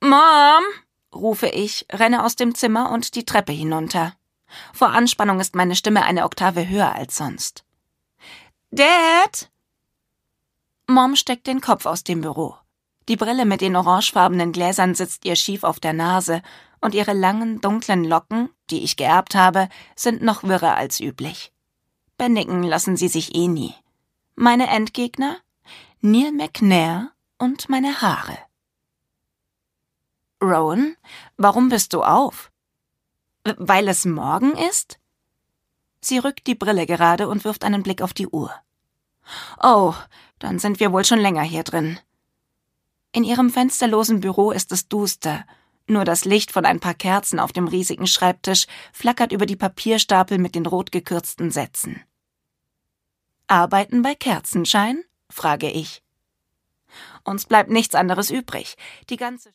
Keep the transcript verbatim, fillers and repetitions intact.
Mom, rufe ich, renne aus dem Zimmer und die Treppe hinunter. Vor Anspannung ist meine Stimme eine Oktave höher als sonst. Dad! Mom steckt den Kopf aus dem Büro. Die Brille mit den orangefarbenen Gläsern sitzt ihr schief auf der Nase und ihre langen, dunklen Locken, die ich geerbt habe, sind noch wirrer als üblich. Bändigen lassen sie sich eh nie. Meine Endgegner? Neil McNair und meine Haare. Rowan, warum bist du auf? Weil es morgen ist? Sie rückt die Brille gerade und wirft einen Blick auf die Uhr. Oh, dann sind wir wohl schon länger hier drin. In ihrem fensterlosen Büro ist es duster. Nur das Licht von ein paar Kerzen auf dem riesigen Schreibtisch flackert über die Papierstapel mit den rot gekürzten Sätzen. Arbeiten bei Kerzenschein? Frage ich. Uns bleibt nichts anderes übrig. Die ganze